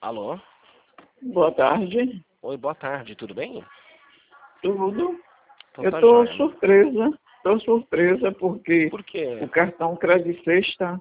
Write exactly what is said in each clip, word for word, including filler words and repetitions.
Alô? Boa tarde. Oi, boa tarde, tudo bem? Tudo. Então Eu tá estou jóia. surpresa. Estou surpresa porque Por quê? o cartão Credit Sexta,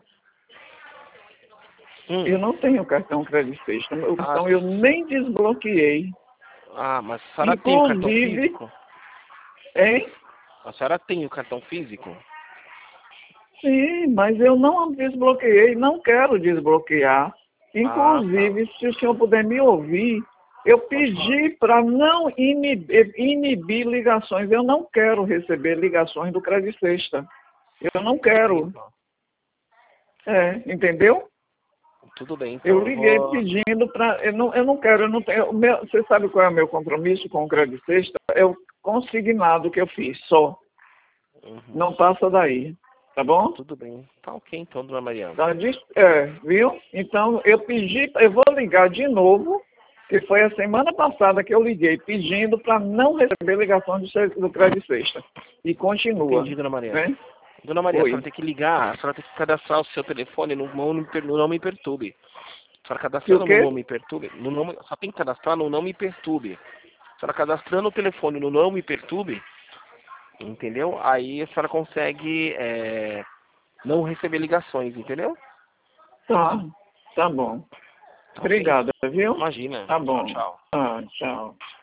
Hum. eu não tenho cartão Credit Sexta. O Ah, cartão eu nem desbloqueei. ah, mas a senhora tem o cartão Inclusive, físico? hein? A senhora tem o cartão físico? Sim, mas eu não desbloqueei, não quero desbloquear. Ah, tá. Inclusive, se o senhor puder me ouvir, eu Pode falar. pedi para não inibir, inibir ligações. Eu não quero receber ligações do Credit Sexta. Eu não Tudo bem, quero. então. É, entendeu? Tudo bem, Eu então. Eu liguei vou... pedindo para. Eu não, eu não quero, eu não tenho. o meu- você sabe qual é o meu compromisso com o Credit Sexta? É o consignado que eu fiz, só. Uhum. Não passa daí. Tá bom? Tudo bem. Tá ok, então, dona Maria. Tá, dis- é, viu? Então eu pedi, eu vou ligar de novo, que foi a semana passada que eu liguei pedindo para não receber ligação do, se- do Credit Sexta. E continua, Entendi, dona Maria. né? Dona Maria, a senhora Oi. tem que ligar, a senhora tem que cadastrar o seu telefone no Não Me Per- no Não Me Perturbe. A senhora E o cadastrando no Não quê? Me Perturbe, no não, só tem que cadastrar no Não Me Perturbe. A senhora cadastrando o telefone no Não Me Perturbe, entendeu? Aí a senhora consegue é, não receber ligações, entendeu? Tá, tá bom. Tá ok? Obrigada, viu? Imagina. Tá Tchau, bom. tchau. Ah, tchau.